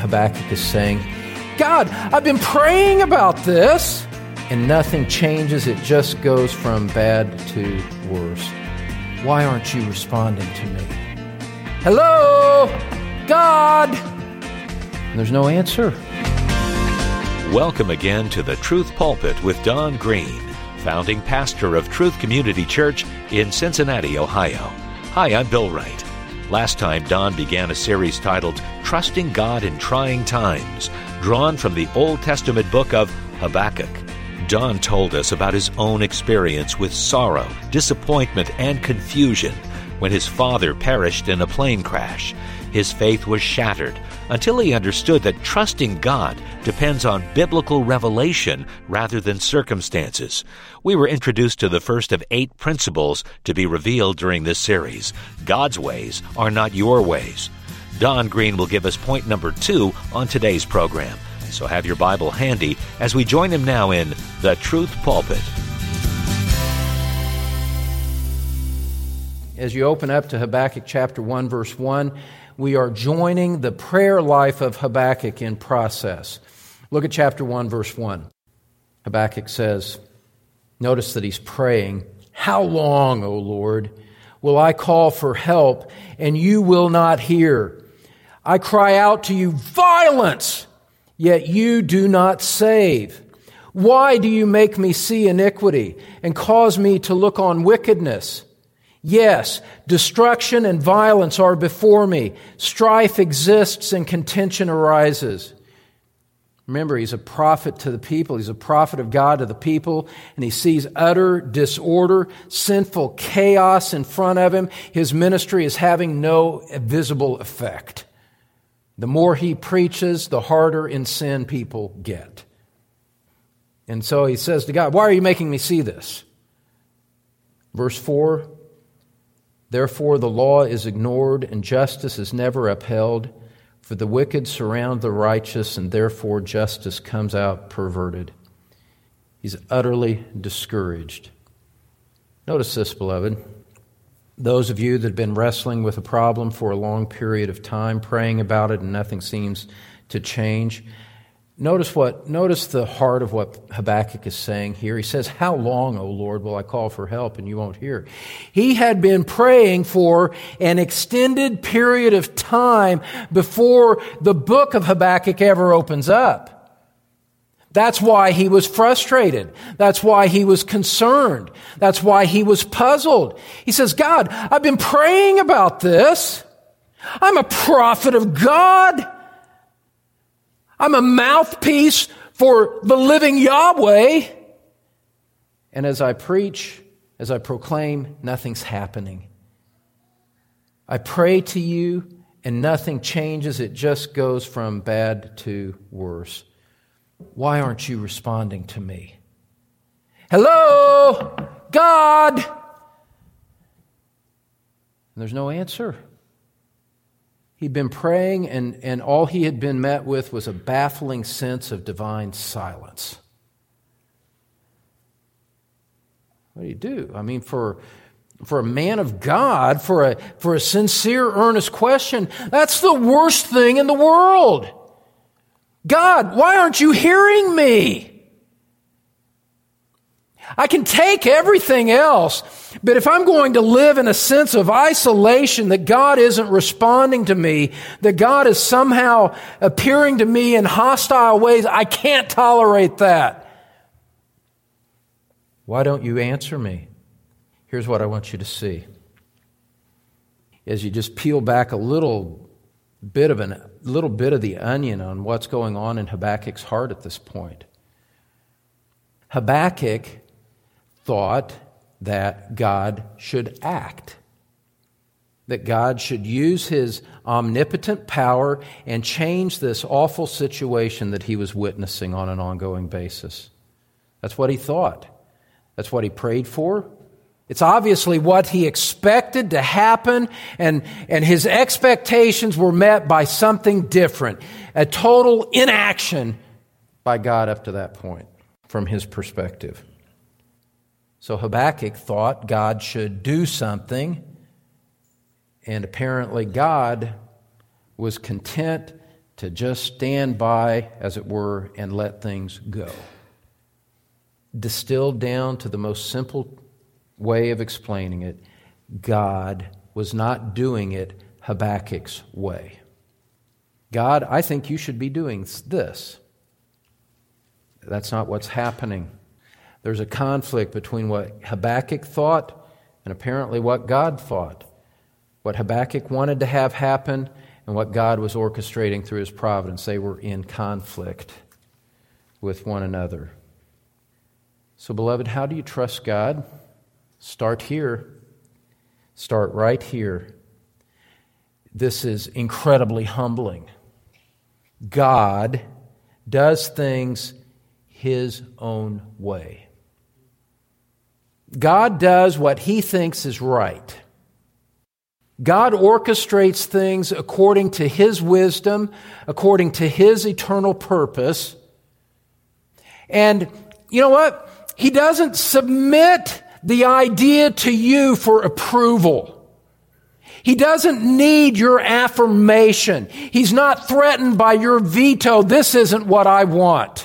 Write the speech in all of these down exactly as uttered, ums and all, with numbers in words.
Habakkuk is saying, God, I've been praying about this, and nothing changes. It just goes from bad to worse. Why aren't you responding to me? Hello, God? And there's no answer. Welcome again to the Truth Pulpit with Don Green, founding pastor of Truth Community Church in Cincinnati, Ohio. Hi, I'm Bill Wright. Last time, Don began a series titled Trusting God in Trying Times, drawn from the Old Testament book of Habakkuk. Don told us about his own experience with sorrow, disappointment, and confusion when his father perished in a plane crash. His faith was shattered until he understood that trusting God depends on biblical revelation rather than circumstances. We were introduced to the first of eight principles to be revealed during this series. God's ways are not your ways. Don Green will give us point number two on today's program. So have your Bible handy as we join him now in the Truth Pulpit. As you open up to Habakkuk chapter one, verse one, we are joining the prayer life of Habakkuk in process. Look at chapter one, verse one. Habakkuk says, notice that he's praying, "How long, O Lord, will I call for help, and you will not hear? I cry out to you, violence, yet you do not save. Why do you make me see iniquity and cause me to look on wickedness? Yes, destruction and violence are before me. Strife exists and contention arises." Remember, he's a prophet to the people. He's a prophet of God to the people, and he sees utter disorder, sinful chaos in front of him. His ministry is having no visible effect. The more he preaches, the harder in sin people get. And so he says to God, "Why are you making me see this?" Verse four, "Therefore the law is ignored and justice is never upheld, for the wicked surround the righteous, and therefore justice comes out perverted." He's utterly discouraged. Notice this, beloved. Those of you that have been wrestling with a problem for a long period of time, praying about it and nothing seems to change, Notice what. Notice the heart of what Habakkuk is saying here. He says, "How long, O Lord, will I call for help and you won't hear?" He had been praying for an extended period of time before the book of Habakkuk ever opens up. That's why he was frustrated. That's why he was concerned. That's why he was puzzled. He says, "God, I've been praying about this. I'm a prophet of God. I'm a mouthpiece for the living Yahweh. And as I preach, as I proclaim, nothing's happening. I pray to you and nothing changes. It just goes from bad to worse. Why aren't you responding to me? Hello, God?" And there's no answer. He'd been praying, and, and all he had been met with was a baffling sense of divine silence. What do you do? I mean, for, for a man of God, for a, for a sincere, earnest question, that's the worst thing in the world. God, why aren't you hearing me? I can take everything else, but if I'm going to live in a sense of isolation, that God isn't responding to me, that God is somehow appearing to me in hostile ways, I can't tolerate that. Why don't you answer me? Here's what I want you to see. As you just peel back a little bit of an little bit of the onion on what's going on in Habakkuk's heart at this point. Habakkuk thought that God should act, that God should use his omnipotent power and change this awful situation that he was witnessing on an ongoing basis. That's what he thought. That's what he prayed for. It's obviously what he expected to happen, and, and his expectations were met by something different, a total inaction by God up to that point from his perspective. So Habakkuk thought God should do something, and apparently God was content to just stand by, as it were, and let things go. Distilled down to the most simple way of explaining it, God was not doing it Habakkuk's way. God, I think you should be doing this. That's not what's happening. There's a conflict between what Habakkuk thought and apparently what God thought. What Habakkuk wanted to have happen and what God was orchestrating through His providence. They were in conflict with one another. So, beloved, how do you trust God? Start here. Start right here. This is incredibly humbling. God does things His own way. God does what He thinks is right. God orchestrates things according to His wisdom, according to His eternal purpose. And you know what? He doesn't submit the idea to you for approval. He doesn't need your affirmation. He's not threatened by your veto. This isn't what I want.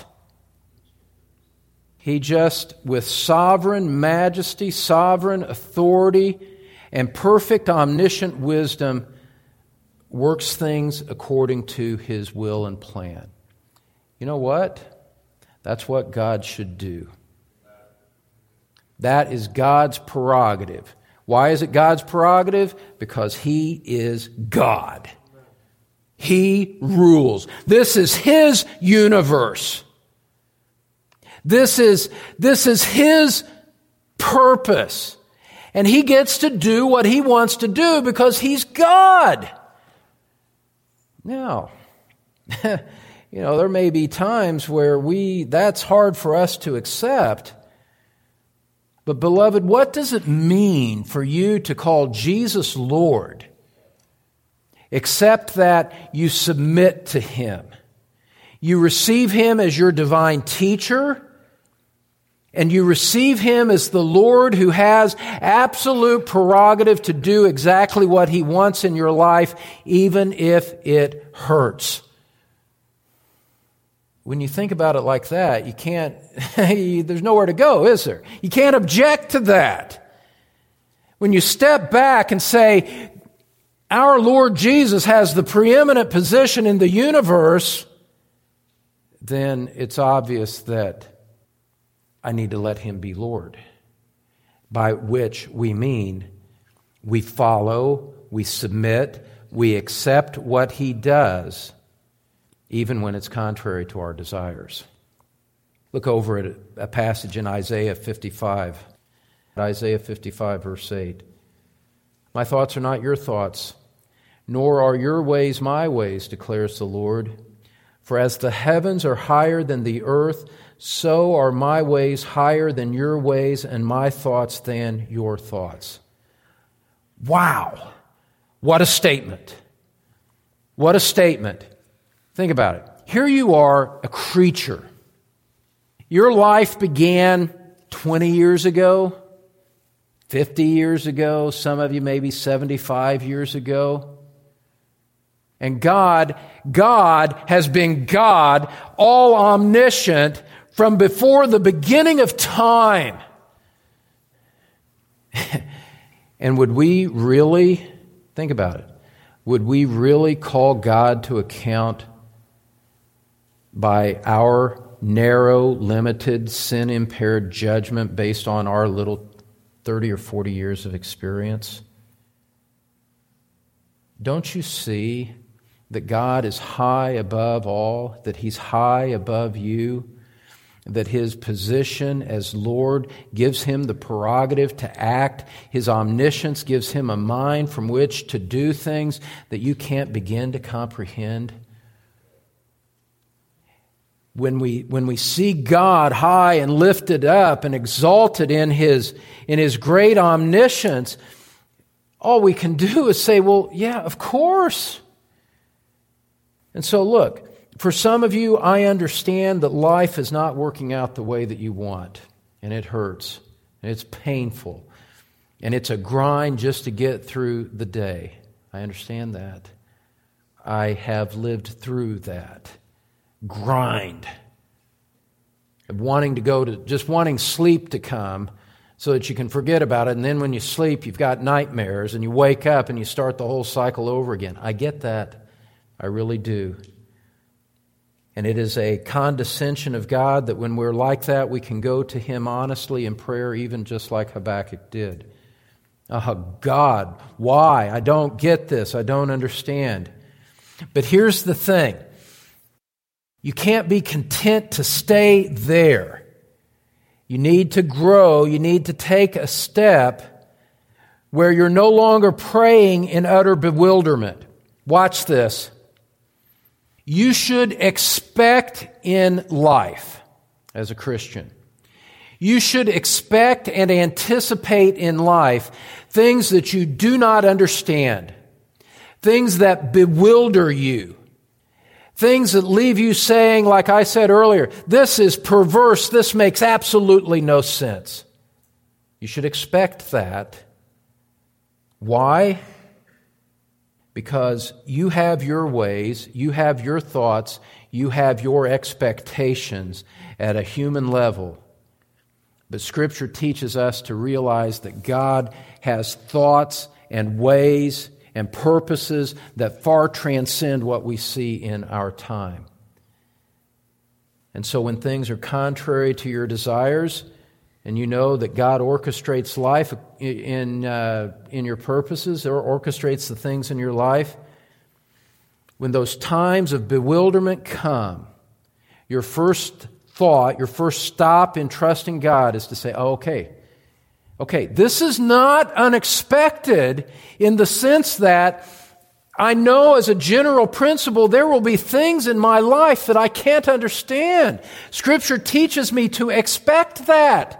He just, with sovereign majesty, sovereign authority, and perfect omniscient wisdom, works things according to His will and plan. You know what? That's what God should do. That is God's prerogative. Why is it God's prerogative? Because He is God. He rules. This is His universe. This is, this is His purpose. And He gets to do what He wants to do because He's God. Now, you know, there may be times where we, that's hard for us to accept. But beloved, what does it mean for you to call Jesus Lord, except that you submit to Him? You receive Him as your divine teacher, and you receive Him as the Lord who has absolute prerogative to do exactly what He wants in your life, even if it hurts. When you think about it like that, you can't, there's nowhere to go, is there? You can't object to that. When you step back and say, our Lord Jesus has the preeminent position in the universe, then it's obvious that I need to let Him be Lord. By which we mean we follow, we submit, we accept what He does, even when it's contrary to our desires. Look over at a passage in Isaiah fifty-five. Isaiah fifty-five, verse eight. My thoughts are not your thoughts, nor are your ways my ways, declares the Lord. For as the heavens are higher than the earth, so are my ways higher than your ways, and my thoughts than your thoughts. Wow! What a statement. What a statement. Think about it. Here you are, a creature. Your life began twenty years ago, fifty years ago, some of you maybe seventy-five years ago. And God, God has been God, all omniscient, from before the beginning of time. And would we really, think about it, would we really call God to account by our narrow, limited, sin-impaired judgment based on our little thirty or forty years of experience? Don't you see that God is high above all, that He's high above you, that His position as Lord gives Him the prerogative to act, His omniscience gives Him a mind from which to do things that you can't begin to comprehend? When we, when we see God high and lifted up and exalted in His, in His great omniscience, all we can do is say, well, yeah, of course. And so look, for some of you, I understand that life is not working out the way that you want, and it hurts, and it's painful, and it's a grind just to get through the day. I understand that. I have lived through that grind of wanting to go to, just wanting sleep to come so that you can forget about it. And then when you sleep, you've got nightmares and you wake up and you start the whole cycle over again. I get that. I really do. And it is a condescension of God that when we're like that, we can go to Him honestly in prayer, even just like Habakkuk did. Oh, God, why? I don't get this. I don't understand. But here's the thing. You can't be content to stay there. You need to grow. You need to take a step where you're no longer praying in utter bewilderment. Watch this. You should expect in life as a Christian. You should expect and anticipate in life things that you do not understand, things that bewilder you, things that leave you saying, like I said earlier, this is perverse, this makes absolutely no sense. You should expect that. Why? Because you have your ways, you have your thoughts, you have your expectations at a human level. But Scripture teaches us to realize that God has thoughts and ways and purposes that far transcend what we see in our time. And so when things are contrary to your desires, and you know that God orchestrates life in, uh, in your purposes, or orchestrates the things in your life, when those times of bewilderment come, your first thought, your first stop in trusting God is to say, oh, okay, okay, this is not unexpected in the sense that I know as a general principle there will be things in my life that I can't understand. Scripture teaches me to expect that.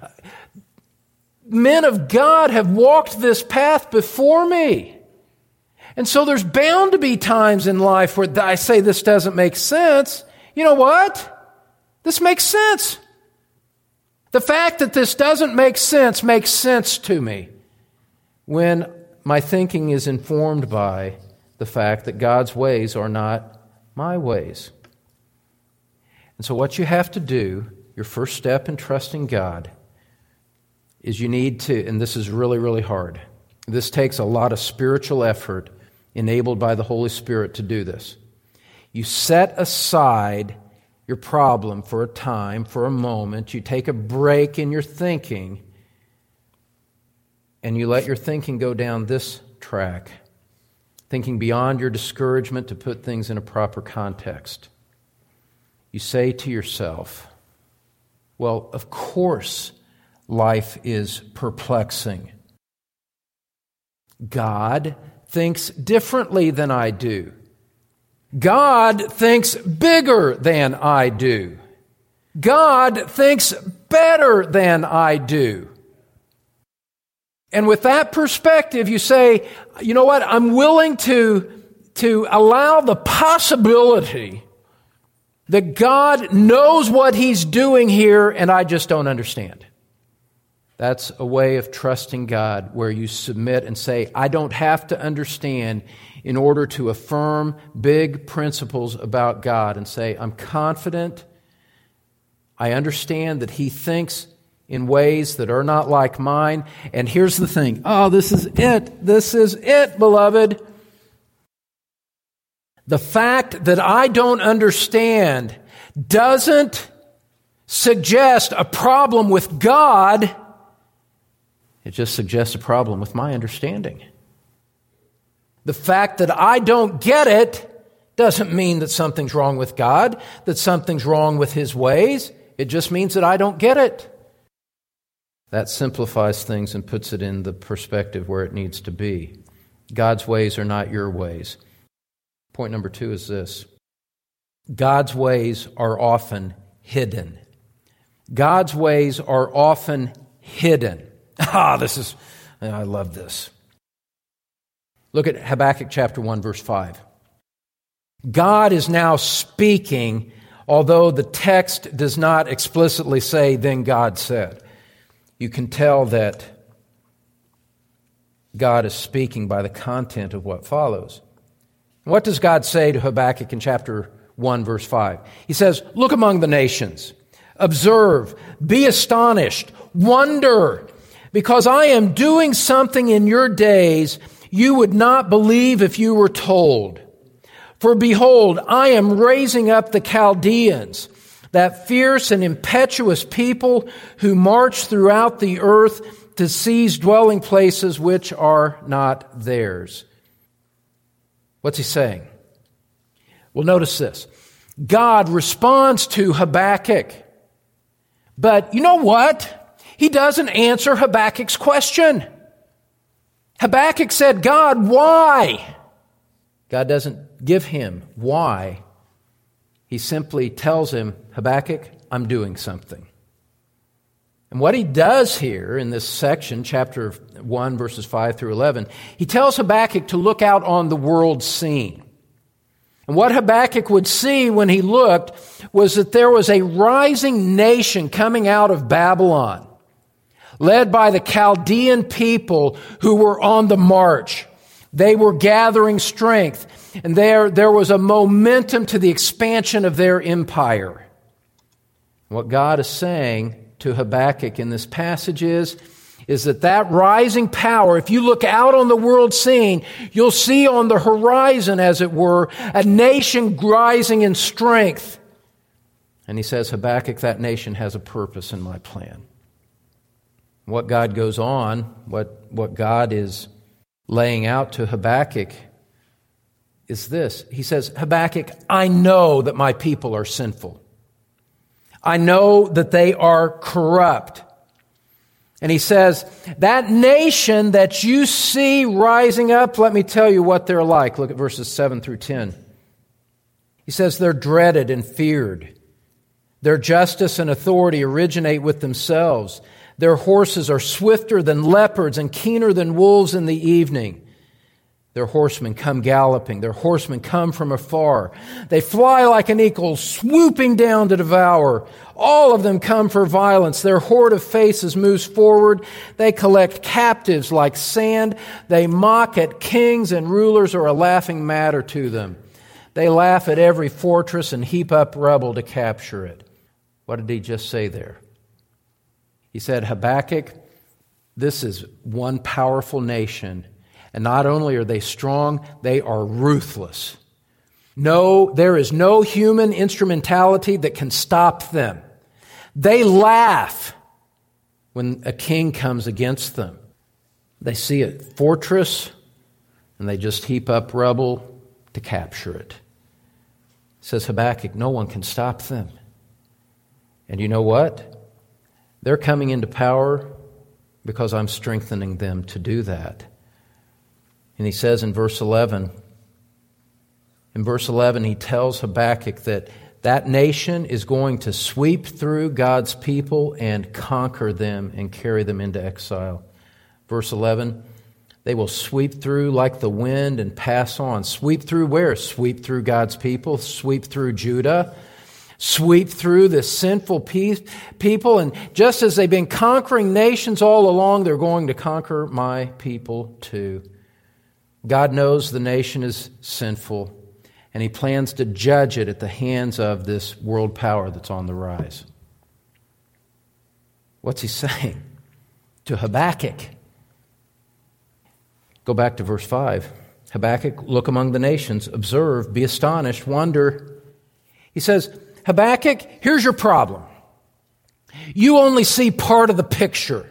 Men of God have walked this path before me. And so there's bound to be times in life where I say this doesn't make sense. You know what? This makes sense. The fact that this doesn't make sense makes sense to me when my thinking is informed by the fact that God's ways are not my ways. And so what you have to do, your first step in trusting God, is you need to, and this is really, really hard. This takes a lot of spiritual effort enabled by the Holy Spirit to do this. You set aside your problem for a time, for a moment. You take a break in your thinking, and you let your thinking go down this track, thinking beyond your discouragement to put things in a proper context. You say to yourself, well, of course life is perplexing. God thinks differently than I do. God thinks bigger than I do. God thinks better than I do. And with that perspective, you say, you know what, I'm willing to, to allow the possibility that God knows what He's doing here and I just don't understand. That's a way of trusting God where you submit and say, I don't have to understand in order to affirm big principles about God and say, I'm confident, I understand that He thinks in ways that are not like mine. And here's the thing. Oh, this is it. This is it, beloved. The fact that I don't understand doesn't suggest a problem with God. It just suggests a problem with my understanding. The fact that I don't get it doesn't mean that something's wrong with God, that something's wrong with His ways. It just means that I don't get it. That simplifies things and puts it in the perspective where it needs to be. God's ways are not your ways. Point number two is this. God's ways are often hidden. God's ways are often hidden. Ah, this is, I love this. Look at Habakkuk chapter one, verse five. God is now speaking, although the text does not explicitly say, then God said. You can tell that God is speaking by the content of what follows. What does God say to Habakkuk in chapter one, verse five? He says, look among the nations, observe, be astonished, wonder, because I am doing something in your days you would not believe if you were told. For behold, I am raising up the Chaldeans, that fierce and impetuous people who march throughout the earth to seize dwelling places which are not theirs. What's he saying? Well, notice this. God responds to Habakkuk. But you know what? He doesn't answer Habakkuk's question. Habakkuk said, God, why? God doesn't give him why. He simply tells him, Habakkuk, I'm doing something. And what he does here in this section, chapter one, verses five through eleven, he tells Habakkuk to look out on the world scene. And what Habakkuk would see when he looked was that there was a rising nation coming out of Babylon, led by the Chaldean people who were on the march. They were gathering strength, and there, there was a momentum to the expansion of their empire. What God is saying to Habakkuk in this passage is, is that that rising power, if you look out on the world scene, you'll see on the horizon, as it were, a nation rising in strength. And he says, Habakkuk, that nation has a purpose in my plan. What God goes on, what, what God is laying out to Habakkuk is this. He says, Habakkuk, I know that my people are sinful. I know that they are corrupt. And he says, that nation that you see rising up, let me tell you what they're like. Look at verses seven through ten. He says, they're dreaded and feared. Their justice and authority originate with themselves. Their horses are swifter than leopards and keener than wolves in the evening. Their horsemen come galloping. Their horsemen come from afar. They fly like an eagle, swooping down to devour. All of them come for violence. Their horde of faces moves forward. They collect captives like sand. They mock at kings, and rulers are a laughing matter to them. They laugh at every fortress and heap up rubble to capture it. What did he just say there? He said, Habakkuk, this is one powerful nation. And not only are they strong, they are ruthless. No, there is no human instrumentality that can stop them. They laugh when a king comes against them. They see a fortress and they just heap up rubble to capture it. Says Habakkuk, no one can stop them. And you know what? They're coming into power because I'm strengthening them to do that. And he says in verse eleven, in verse eleven, he tells Habakkuk that that nation is going to sweep through God's people and conquer them and carry them into exile. Verse eleven, they will sweep through like the wind and pass on. Sweep through where? Sweep through God's people, sweep through Judah, sweep through the sinful people. And just as they've been conquering nations all along, they're going to conquer my people too. God knows the nation is sinful, and He plans to judge it at the hands of this world power that's on the rise. What's He saying to Habakkuk? Go back to verse five. Habakkuk, look among the nations, observe, be astonished, wonder. He says, Habakkuk, here's your problem. You only see part of the picture.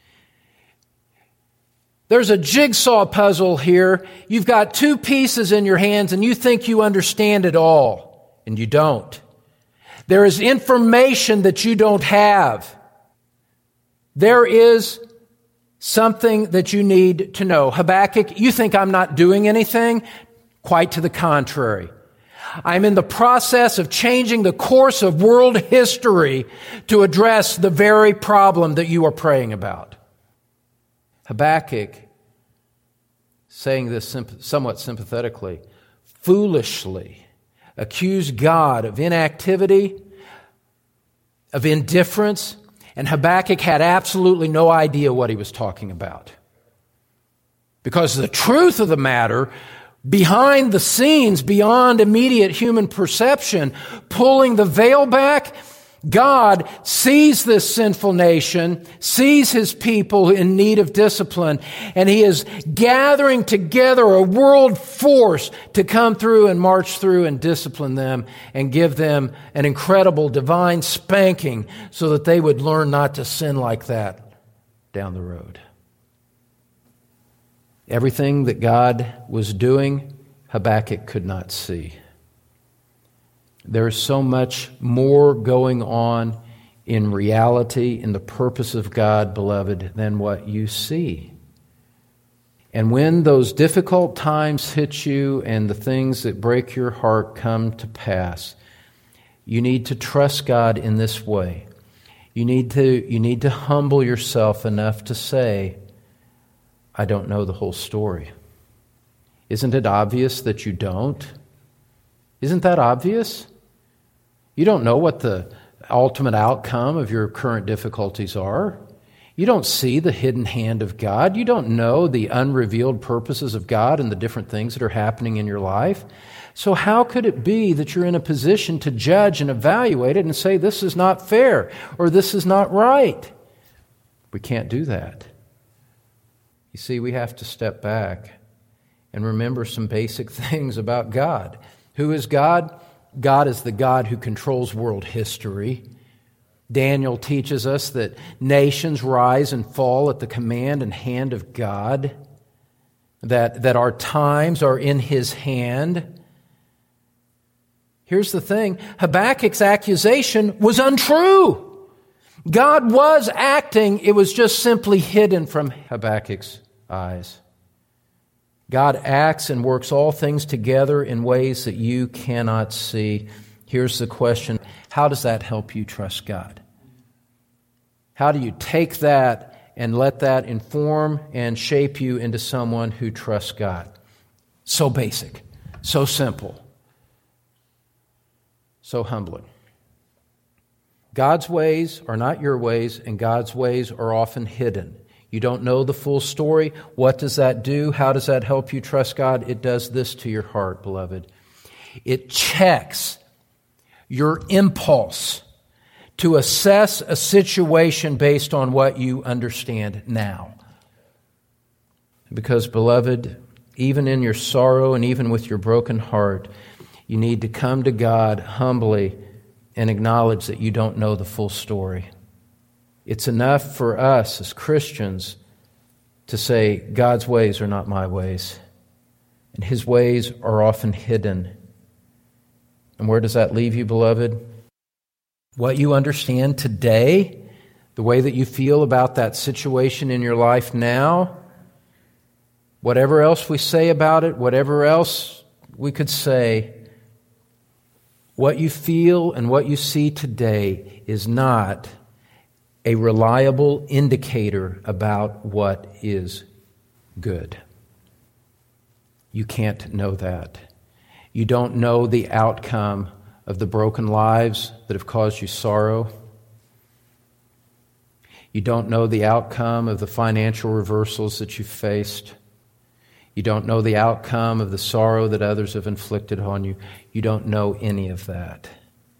There's a jigsaw puzzle here. You've got two pieces in your hands and you think you understand it all, and you don't. There is information that you don't have. There is something that you need to know. Habakkuk, you think I'm not doing anything? Quite to the contrary. I'm in the process of changing the course of world history to address the very problem that you are praying about. Habakkuk, saying this somewhat sympathetically, foolishly accused God of inactivity, of indifference, and Habakkuk had absolutely no idea what he was talking about. Because the truth of the matter behind the scenes, beyond immediate human perception, pulling the veil back. God sees this sinful nation, sees his people in need of discipline, and he is gathering together a world force to come through and march through and discipline them and give them an incredible divine spanking so that they would learn not to sin like that down the road. Everything that God was doing, Habakkuk could not see. There is so much more going on in reality, in the purpose of God, beloved, than what you see. And when those difficult times hit you and the things that break your heart come to pass, you need to trust God in this way. You need to, you need to humble yourself enough to say, I don't know the whole story. Isn't it obvious that you don't? Isn't that obvious? You don't know what the ultimate outcome of your current difficulties are. You don't see the hidden hand of God. You don't know the unrevealed purposes of God and the different things that are happening in your life. So how could it be that you're in a position to judge and evaluate it and say, this is not fair or this is not right? We can't do that. You see, we have to step back and remember some basic things about God. Who is God? God is the God who controls world history. Daniel teaches us that nations rise and fall at the command and hand of God, that, that our times are in His hand. Here's the thing, Habakkuk's accusation was untrue. God was acting, it was just simply hidden from Habakkuk's eyes. God acts and works all things together in ways that you cannot see. Here's the question, how does that help you trust God? How do you take that and let that inform and shape you into someone who trusts God? So basic, so simple, so humbling. God's ways are not your ways, and God's ways are often hidden. You don't know the full story. What does that do? How does that help you trust God? It does this to your heart, beloved. It checks your impulse to assess a situation based on what you understand now. Because, beloved, even in your sorrow and even with your broken heart, you need to come to God humbly and acknowledge that you don't know the full story. It's enough for us as Christians to say, God's ways are not my ways, and His ways are often hidden. And where does that leave you, beloved? What you understand today, the way that you feel about that situation in your life now, whatever else we say about it, whatever else we could say, what you feel and what you see today is not a reliable indicator about what is good. You can't know that. You don't know the outcome of the broken lives that have caused you sorrow. You don't know the outcome of the financial reversals that you faced. You don't know the outcome of the sorrow that others have inflicted on you. You don't know any of that.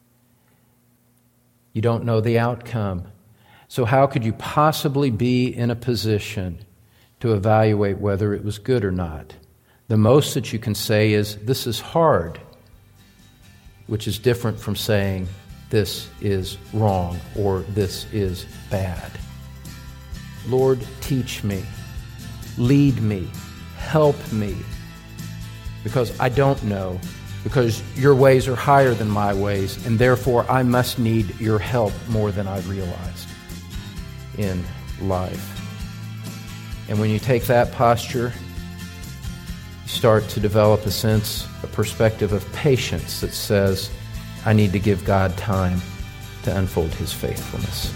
You don't know the outcome. So how could you possibly be in a position to evaluate whether it was good or not? The most that you can say is, this is hard, which is different from saying, this is wrong or this is bad. Lord, teach me, lead me, help me, because I don't know, because your ways are higher than my ways, and therefore I must need your help more than I realized in life. And when you take that posture, you start to develop a sense, a perspective of patience that says, I need to give God time to unfold His faithfulness.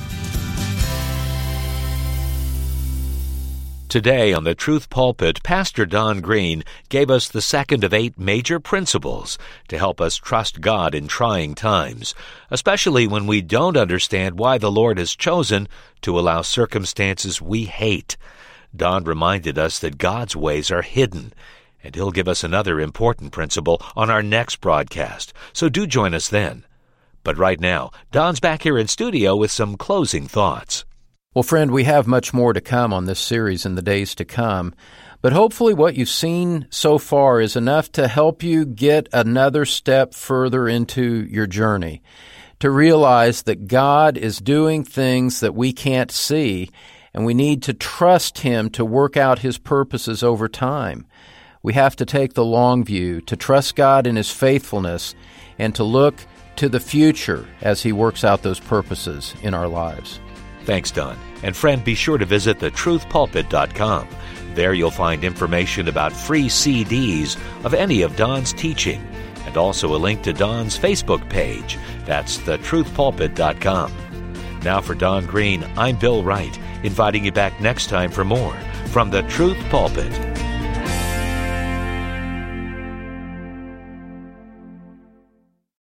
Today on the Truth Pulpit, Pastor Don Green gave us the second of eight major principles to help us trust God in trying times, especially when we don't understand why the Lord has chosen to allow circumstances we hate. Don reminded us that God's ways are hidden, And he'll give us another important principle on our next broadcast, so do join us then. But right now, Don's back here in studio with some closing thoughts. Well, friend, we have much more to come on this series in the days to come, but hopefully what you've seen so far is enough to help you get another step further into your journey, to realize that God is doing things that we can't see, and we need to trust Him to work out His purposes over time. We have to take the long view, to trust God in His faithfulness, and to look to the future as He works out those purposes in our lives. Thanks, Don. And friend, be sure to visit the truth pulpit dot com. There you'll find information about free C Ds of any of Don's teaching, and also a link to Don's Facebook page. That's the truth pulpit dot com. Now for Don Green, I'm Bill Wright, inviting you back next time for more from the Truth Pulpit.